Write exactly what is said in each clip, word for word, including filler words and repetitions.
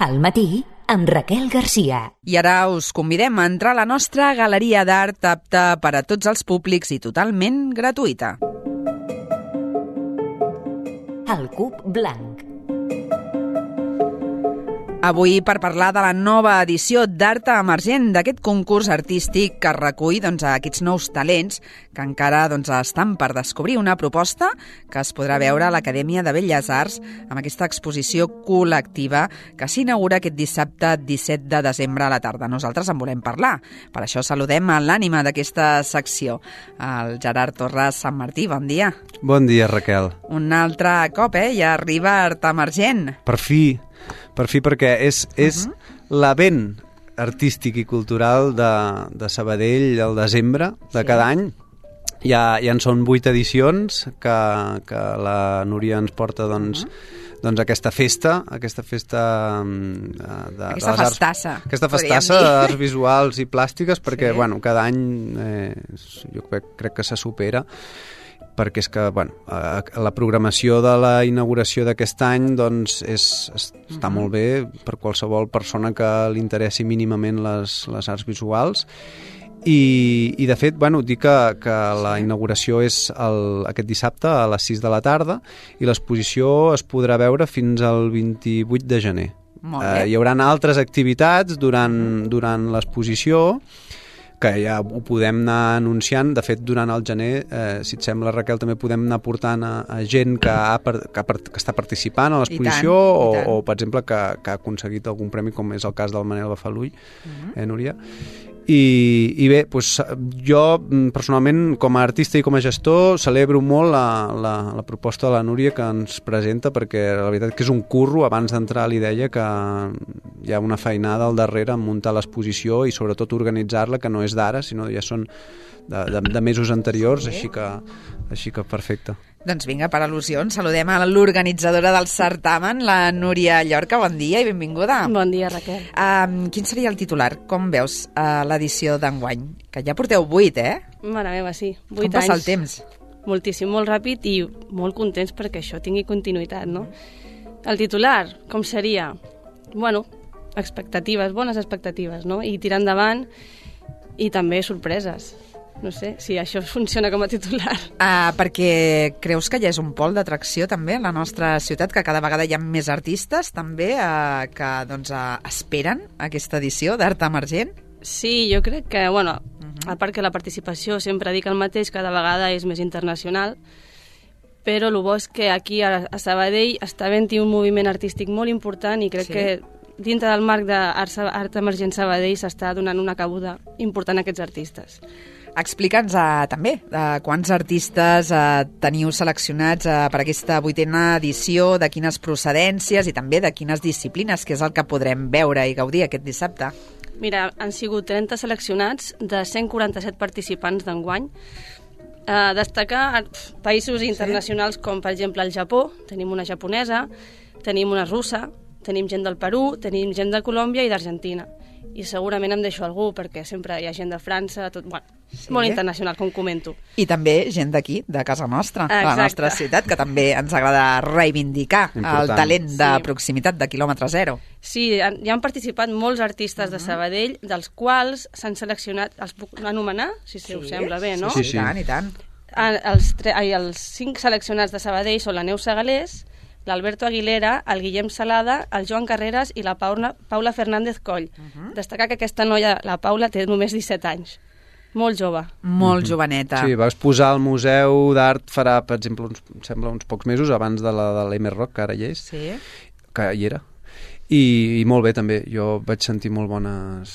Al matí, amb Raquel Garcia. I ara us convidem a entrar a la nostra galeria d'art apta per a tots els públics i totalment gratuïta. El cub blanc. Avui per parlar de la nova edició d'Art Emergent, d'aquest concurs artístic que recull doncs, aquests nous talents que encara doncs, estan per descobrir, una proposta que es podrà veure a l'Acadèmia de Belles Arts amb aquesta exposició col·lectiva que s'inaugura aquest dissabte disset de desembre a la tarda. Nosaltres en volem parlar. Per això saludem a l'ànima d'aquesta secció, el Gerard Torres Sant Martí. Bon dia. Bon dia, Raquel. Un altre cop, eh? Ja arriba Art Emergent. Per fi. Per fi, perquè és, és uh-huh. l'event artístic i cultural de, de Sabadell al desembre de sí. cada any. Ja, ja en són vuit edicions que, que la Núria ens porta doncs, uh-huh. doncs aquesta festa, aquesta festa de, de aquesta les festassa, arts, aquesta festassa d'arts visuals i plàstiques, perquè sí. bueno, cada any eh, jo crec, crec que se supera, perquè és que bueno, la programació de la inauguració d'aquest any doncs és, està uh-huh. molt bé per qualsevol persona que li interessi mínimament les, les arts visuals i, i de fet bueno, dic que, que la inauguració és el, aquest dissabte a les sis de la tarda i l'exposició es podrà veure fins al vint-i-vuit de gener. Eh, hi haurà altres activitats durant, durant l'exposició que ja ho podem anar anunciant. De fet, durant el gener, eh, si et sembla, Raquel, també podem anar portant a, a gent que, ha, que, ha, que està participant a l'exposició o, o, per exemple, que, que ha aconseguit algun premi, com és el cas del Manel Bafalull, uh-huh. eh, Núria? I, i bé, doncs, jo personalment com a artista i com a gestor celebro molt la, la, la proposta de la Núria que ens presenta, perquè la veritat que és un curro. Abans d'entrar li deia que hi ha una feinada al darrere en muntar l'exposició i sobretot organitzar-la, que no és d'ara, sinó ja són de, de, de mesos anteriors, sí. així, que, així que perfecte. Doncs vinga, per al·lusions, saludem a l'organitzadora del certamen, la Núria Llorca. Bon dia i benvinguda. Bon dia, Raquel. Um, quin seria el titular? Com veus uh, l'edició d'enguany? Que ja porteu vuit, eh? Mare meva, sí. Vuit Com passa anys. el temps? Moltíssim, molt ràpid i molt contents perquè això tingui continuïtat, no? El titular, com seria? Bueno, expectatives, bones expectatives, no? I tirar endavant i també sorpreses. No sé si això funciona com a titular. Uh, perquè creus que ja és un pol d'atracció també a la nostra ciutat, que cada vegada hi ha més artistes també uh, que doncs, uh, esperen aquesta edició d'Art Emergent? Sí, jo crec que, bueno, uh-huh. a part que la participació sempre dic el mateix, cada vegada és més internacional, però el bo és que aquí a, a Sabadell està havent-hi un moviment artístic molt important i crec sí. que dintre del marc d'Art Art Emergent Sabadell s'està donant una cabuda important a aquests artistes. Explica'ns uh, també uh, quants artistes uh, teniu seleccionats uh, per aquesta vuitena edició, de quines procedències i també de quines disciplines, que és el que podrem veure i gaudir aquest dissabte. Mira, han sigut trenta seleccionats de cent quaranta-set participants d'enguany. Uh, destacar països internacionals sí. com, per exemple, el Japó. Tenim una japonesa, tenim una russa, tenim gent del Perú, tenim gent de Colòmbia i d'Argentina. I segurament em deixo algú, perquè sempre hi ha gent de França, tot, bueno, sí. molt internacional, com comento. I també gent d'aquí, de casa nostra, de la nostra ciutat, que també ens agrada reivindicar Important. el talent de sí. proximitat de quilòmetre zero. Sí, han, hi han participat molts artistes uh-huh. de Sabadell, dels quals s'han seleccionat, els puc anomenar, si sí. us sembla bé, no? Sí, sí, sí. I tant, i tant. Els, tre, ai, els cinc seleccionats de Sabadell són la Neus Segalés, l'Alberto Aguilera, el Guillem Salada, el Joan Carreras i la Paula, Paula Fernández Coll. Uh-huh. Destacar que aquesta noia, la Paula, té només disset anys. Molt jove. Molt uh-huh. joveneta. Sí, va exposar al Museu d'Art farà, per exemple, uns, sembla uns pocs mesos abans de la de l'M Rock, que ara hi és, sí. que hi era. I, i molt bé també, jo vaig sentir molt bones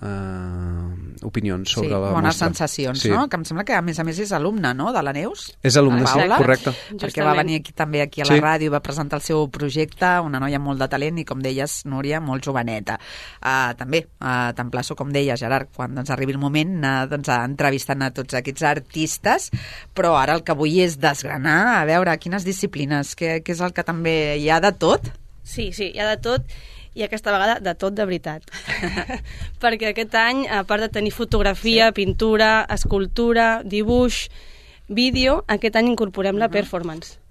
eh, opinions sobre sí, la bones mostra. sensacions, sí. no? Que em sembla que a més a més és alumna, no?, de la Neus. És alumna, sí, correcte. Justament. Perquè va venir aquí, també aquí a la sí. ràdio i va presentar el seu projecte, una noia molt de talent i, com deies, Núria, molt joveneta. Uh, també uh, t'emplaço, com deia Gerard, quan doncs, arribi el moment uh, doncs, entrevistant a tots aquests artistes, però ara el que vull és desgranar, a veure quines disciplines, què, què és el que també hi ha de tot. Sí, sí, hi ha de tot, i aquesta vegada de tot de veritat. Perquè aquest any, a part de tenir fotografia, sí. pintura, escultura, dibuix, vídeo, aquest any incorporem uh-huh. la performance.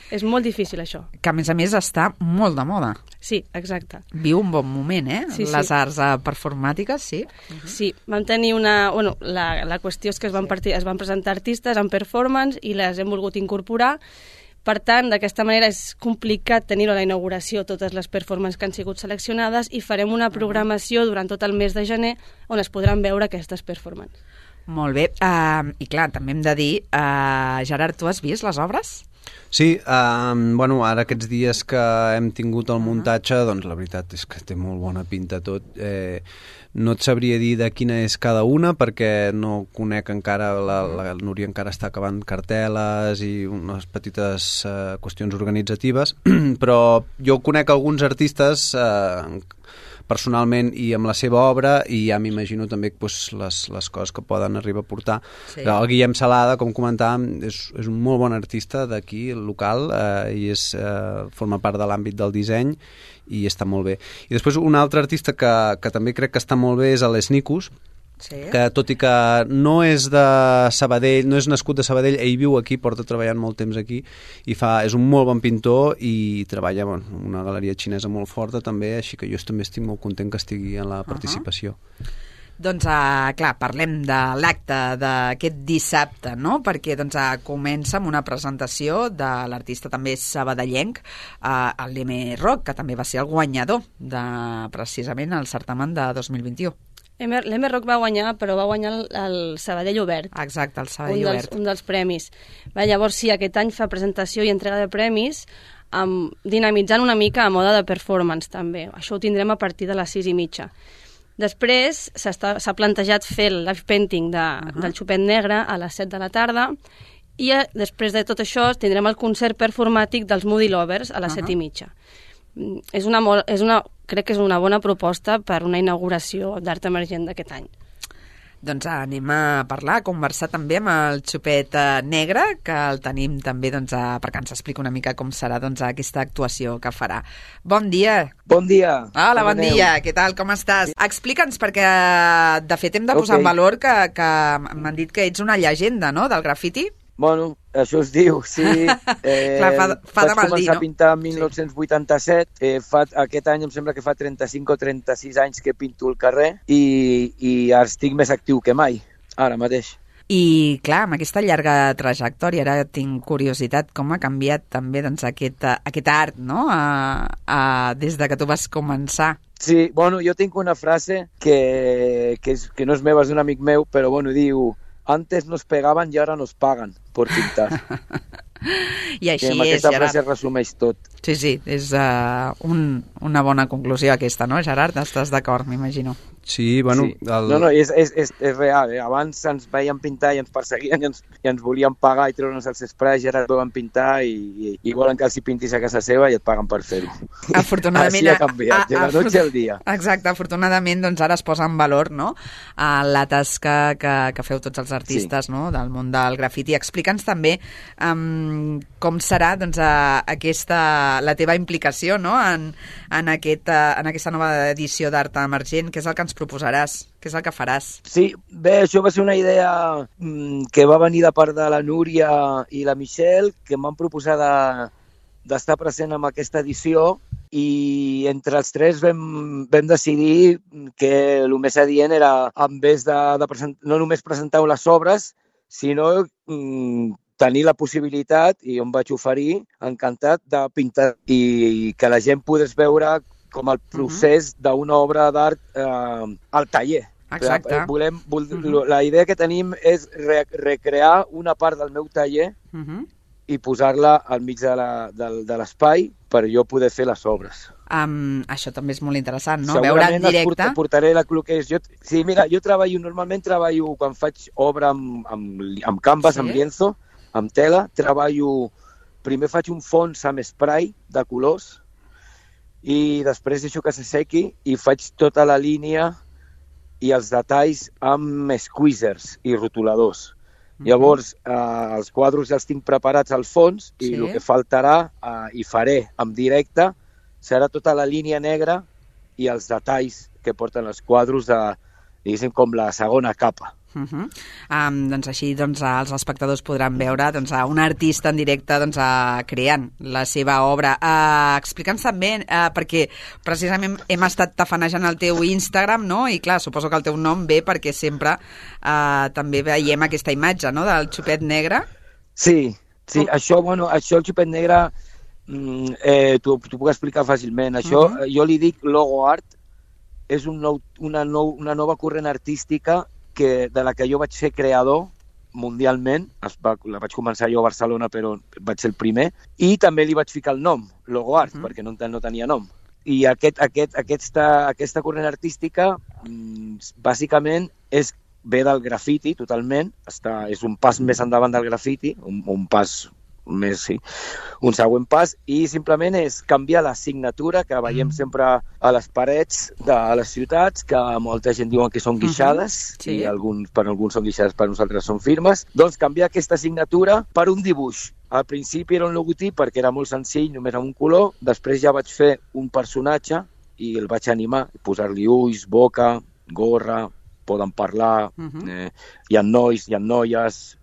És molt difícil, això. Que, a més a més, està molt de moda. Sí, exacte. Viu un bon moment, eh? Sí, Les sí. arts uh, performàtiques, sí. Uh-huh. Sí, vam tenir una... Bueno, la, la qüestió és que es van, partir, es van presentar artistes en performance i les hem volgut incorporar. Per tant, d'aquesta manera és complicat tenir a la inauguració totes les performances que han sigut seleccionades i farem una programació durant tot el mes de gener on es podran veure aquestes performances. Molt bé. Uh, I clar, també hem de dir, uh, Gerard, tu has vist les obres? Sí, um, bueno, ara aquests dies que hem tingut el muntatge, doncs la veritat és que té molt bona pinta tot. Eh, no et sabria dir de quina és cada una perquè no conec encara, la, la Núria encara està acabant cartel·les i unes petites uh, qüestions organitzatives, però jo conec alguns artistes uh, personalment i amb la seva obra i ja m'imagino també pues, les, les coses que poden arribar a portar. Sí. El Guillem Salada, com comentàvem, és, és un molt bon artista d'aquí, local, eh, i és, eh, forma part de l'àmbit del disseny i està molt bé. I després un altre artista que, que també crec que està molt bé és l'Es Nicus, sí. Que tot i que no és de Sabadell, no és nascut de Sabadell, ell viu aquí, porta treballant molt temps aquí i fa, és un molt bon pintor i treballa en bueno, una galeria xinesa molt forta també, així que jo també estic molt content que estigui en la participació. Uh-huh. Doncs, uh, clar, parlem de l'acte d'aquest dissabte, no? Perquè doncs, uh, comença amb una presentació de l'artista també sabadellenc, uh, el Leme Rock, que també va ser el guanyador de, precisament, el certamen de dos mil vint-i-u. L'M Rock va guanyar, però va guanyar el, el Sabadell Obert. Exacte, el Sabadell un dels, Obert. Un dels premis. Va, llavors, sí, aquest any fa presentació i entrega de premis, um, dinamitzant una mica a moda de performance, també. Això ho tindrem a partir de les sis i mitja. Després s'ha plantejat fer el live painting de, uh-huh. del Xupet Negre a les set de la tarda i a, després de tot això tindrem el concert performàtic dels Moody Lovers a les uh-huh. set i mitja. És una, és una, crec que és una bona proposta per una inauguració d'art emergent d'aquest any. Doncs anem a parlar, a conversar també amb el Xupet Negre, que el tenim també doncs, a, perquè ens explica una mica com serà doncs, aquesta actuació que farà. Bon dia. Bon dia. Hola, bon dia. Què tal, com estàs? Explica'ns, perquè de fet hem de posar okay. en valor que, que m'han dit que ets una llegenda, no?, del grafiti. Bueno, això es diu, sí. Eh, Clar, fa, fa de mal dir, no? Vaig començar a pintar en mil nou-cents vuitanta-set. Eh, fa, aquest any em sembla que fa trenta-cinc o trenta-sis anys que pinto al carrer i, i estic més actiu que mai, ara mateix. I, clar, amb aquesta llarga trajectòria, ara tinc curiositat, com ha canviat també doncs, aquest, aquest art, no?, a, a, des de que tu vas començar. Sí, bueno, jo tinc una frase que, que, és, que no és meva, és d'un amic meu, però bueno, diu... Antes nos pegaban y ahora nos pagan por pintar. I així I amb és, aquesta Gerard. frase resumeix tot. Sí, sí, és uh, un, una bona conclusió aquesta, no, Gerard? Estàs d'acord, m'imagino. Sí, bueno... Sí. El... No, no, és, és, és, és real. Eh? Abans ens veien pintar i ens perseguien i ens, i ens volien pagar i treure'ns els sprays i ara et veuen pintar i, i, i volen que els hi pintis a casa seva i et paguen per fer-ho. Afortunadament... Així ha canviat, de la noche al dia. Exacte, afortunadament doncs ara es posa en valor, no?, la tasca que, que feu tots els artistes, sí. no?, del món del grafiti. Explica'ns també um, com serà doncs, a, aquesta, la teva implicació, no?, en, en, aquest, en aquesta nova edició d'Art Emergent, que és el que ens proposaràs, què és el que faràs? Sí, bé, això va ser una idea mmm, que va venir de part de la Núria i la Michelle, que em van proposar de, d'estar present en aquesta edició i entre els tres vam, vam decidir que el més adient era, en vez de, de present, no només presentar les obres, sinó mmm, tenir la possibilitat, i em vaig oferir, encantat, de pintar i que la gent pogués veure com el procés uh-huh. d'una obra d'art eh, al taller. Exacte. Volem, vol, uh-huh. La idea que tenim és re, recrear una part del meu taller uh-huh. i posar-la al mig de, la, de, de l'espai per jo poder fer les obres. Um, això també és molt interessant, no? Veure en directe. Segurament portaré la que és. Jo, sí, mira, jo treballo, normalment treballo quan faig obra amb, amb, amb canvas, sí? amb lienzo, amb tela, treballo, primer faig un fons amb spray de colors, i després deixo que s'assequi i faig tota la línia i els detalls amb squeezers i rotuladors. Mm-hmm. Llavors, eh, els quadros ja els tinc preparats al fons i sí? el que faltarà, eh, i faré en directe, serà tota la línia negra i els detalls que porten els quadros de, diguéssim, com la segona capa. Uh -huh. um, doncs així doncs, els espectadors podran veure doncs, un artista en directe doncs, uh, creant la seva obra. Uh, Explica'ns també, uh, perquè precisament hem estat tafanejant el teu Instagram, no? I clar, suposo que el teu nom ve perquè sempre uh, també veiem aquesta imatge, no?, del xupet negre. Sí, sí, oh. això, bueno, això el xupet negre mm, eh, t'ho puc explicar fàcilment. Això, uh -huh. jo li dic logo art, és un nou, una, nou, una nova corrent artística que, de la que jo vaig ser creador mundialment. Es va, la vaig començar jo a Barcelona, però vaig ser el primer, i també li vaig ficar el nom, Logo Art, uh-huh. perquè no, no tenia nom. I aquest, aquest, aquesta, aquesta corrent artística mmm, bàsicament és, ve del grafiti totalment, està, és un pas més endavant del grafiti, un, un pas més, sí, un següent pas, i simplement és canviar la signatura que veiem mm. sempre a les parets de les ciutats, que molta gent diuen que són guixades, mm-hmm. sí. i alguns, per alguns són guixades, per nosaltres són firmes, doncs canviar aquesta signatura per un dibuix. Al principi era un logotip perquè era molt senzill, només amb un color, després ja vaig fer un personatge i el vaig animar, posar-li ulls, boca, gorra, poden parlar, mm-hmm. eh, hi ha nois, hi ha noies,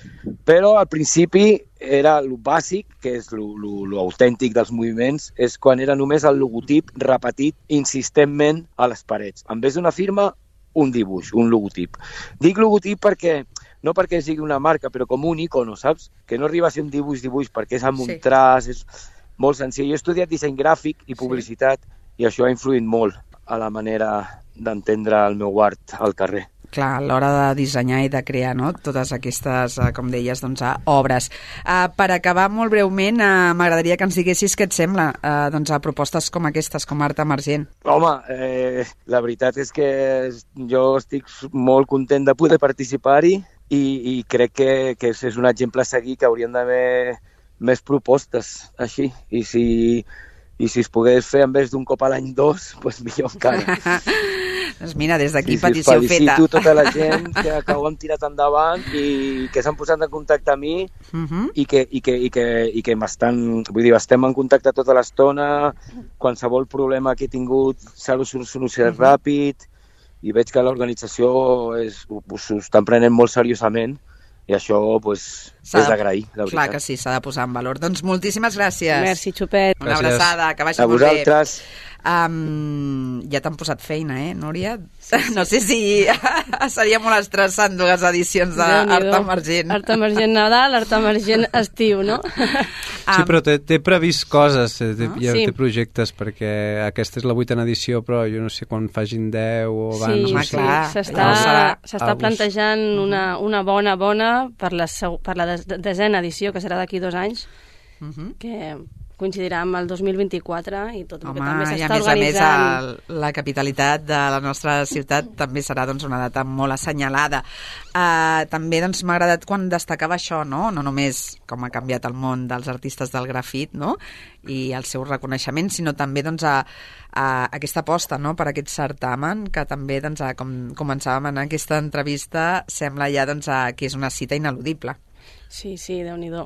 però al principi era el bàsic, que és l'autèntic dels moviments, és quan era només el logotip repetit insistentment a les parets. En vez d'una firma, un dibuix, un logotip. Dic logotip perquè, no perquè sigui una marca, però com un icono, saps? Que no arriba a ser un dibuix-dibuix, perquè és amb un sí. traç, és molt senzill. Jo he estudiat disseny gràfic i publicitat, sí. i això ha influït molt a la manera d'entendre el meu art al carrer. Clar, a l'hora de dissenyar i de crear, no?, totes aquestes, com deies, doncs, obres. Uh, per acabar molt breument, uh, m'agradaria que ens diguessis què et sembla uh, doncs, a propostes com aquestes, com Art Emergent. Home, eh, la veritat és que jo estic molt content de poder participar-hi i, i crec que, que és un exemple a seguir, que hauríem d'haver més propostes així. I si, i si es pogués fer en vez d'un cop a l'any dos, doncs millor encara. Doncs mira, des d'aquí sí, petició sí, feta. Felicito tota la gent que, que ho han tirat endavant i que s'han posat en contacte amb mi uh-huh. i que, i que, i que, i que m'estan, vull dir, estem en contacte tota l'estona, qualsevol problema que he tingut s'ha solucionat uh-huh. ràpid, i veig que l'organització s'ho estan prenent molt seriosament, i això pues, és d'agrair, la veritat. Clar que sí, s'ha de posar en valor. Doncs moltíssimes gràcies. Merci, Xupet. Una gràcies. Abraçada, que vagi a molt bé. A vosaltres. Um, ja t'han posat feina, eh, Núria? Sí, sí. No sé si seria molt estressant dues edicions d'Art Emergent. Art Emergent Nadal, Art Emergent estiu, no? Sí, però té, té previst coses, té, ah? ja sí. té projectes, perquè aquesta és la vuitena edició, però jo no sé quan fagin deu o abans. Sí, no sí. Clar, s'està s'està plantejant una, una bona, bona per la, per la desena edició, que serà d'aquí dos anys, uh-huh. que coincidirà amb el dos mil vint-i-quatre i tot el Home, que també s'està organitzant. I a més organitzant. a més el, la capitalitat de la nostra ciutat també serà doncs, una data molt assenyalada. Uh, també doncs, m'ha agradat quan destacava això, no? No només com ha canviat el món dels artistes del grafit, no?, i el seu reconeixement, sinó també doncs, a, a aquesta aposta, no?, per aquest certamen, que també, doncs, a, com començàvem en aquesta entrevista, sembla ja doncs, a, que és una cita ineludible. Sí, sí, Déu-n'hi-do.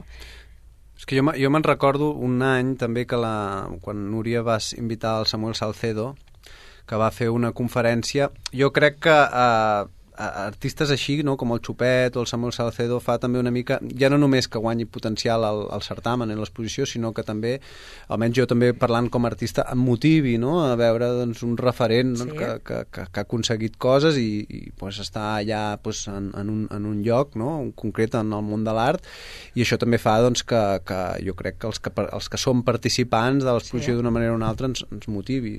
És que jo, jo me'n recordo un any també que la, quan Núria vas invitar el Samuel Salcedo, que va fer una conferència. Jo crec que eh, artistes així, no, com el Xupet o el Samuel Salcedo, fa també una mica, ja no només que guanyi potencial al, al certamen en l'exposició, sinó que també, almenys jo també parlant com a artista, em motivi, no?, a veure doncs, un referent, sí. no?, que, que, que, que ha aconseguit coses i, i pues, està allà pues, en, en, un, en un lloc, no?, en concret en el món de l'art, i això també fa doncs, que, que jo crec que els que, els que som participants de l'exposició sí. d'una manera o una altra ens, ens motivi.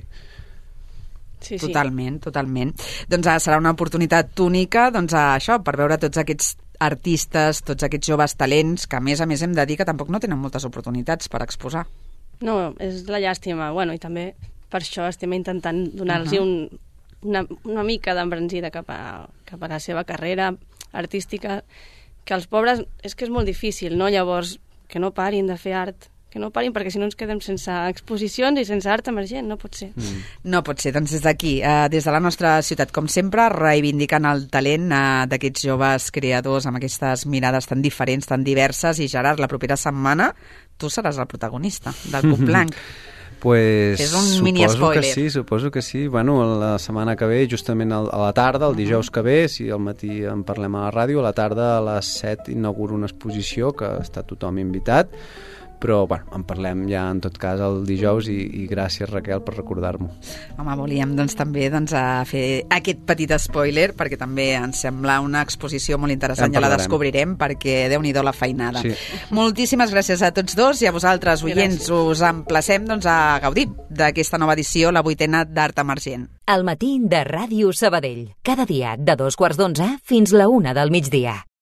Sí, sí. Totalment, totalment. Doncs uh, serà una oportunitat única, doncs, uh, això, per veure tots aquests artistes, tots aquests joves talents, que a més a més hem de dir que tampoc no tenen moltes oportunitats per exposar. No, és la llàstima. Bueno, i també per això estem intentant donar-los uh -huh. un, una, una mica d'embranzida cap a, cap a la seva carrera artística, que els pobres és que és molt difícil, no? Llavors, que no parin de fer art, que no parin, perquè si no ens quedem sense exposicions i sense art emergent, no pot ser. Mm. No pot ser, doncs des d'aquí, eh, des de la nostra ciutat, com sempre, reivindicant el talent eh, d'aquests joves creadors amb aquestes mirades tan diferents, tan diverses, i Gerard, la propera setmana tu seràs el protagonista del Cup Blanc. Pues és un mini spoiler. Que sí, suposo que sí. Bueno, la setmana que ve, justament a la tarda, el dijous que ve, si al matí en parlem a la ràdio, a la tarda a les set inauguro una exposició que està tothom invitat, però bueno, en parlem ja en tot cas el dijous i, i gràcies Raquel per recordar-m'ho. Home, volíem doncs també doncs, a fer aquest petit spoiler perquè també ens sembla una exposició molt interessant, ja, ja la descobrirem perquè déu-n'hi-do la feinada. Sí. Moltíssimes gràcies a tots dos i a vosaltres, oients, gràcies. Us emplacem doncs, a gaudir d'aquesta nova edició, la vuitena d'Art Emergent. Al matí de Ràdio Sabadell, cada dia de dos quarts d'onze fins la una del migdia.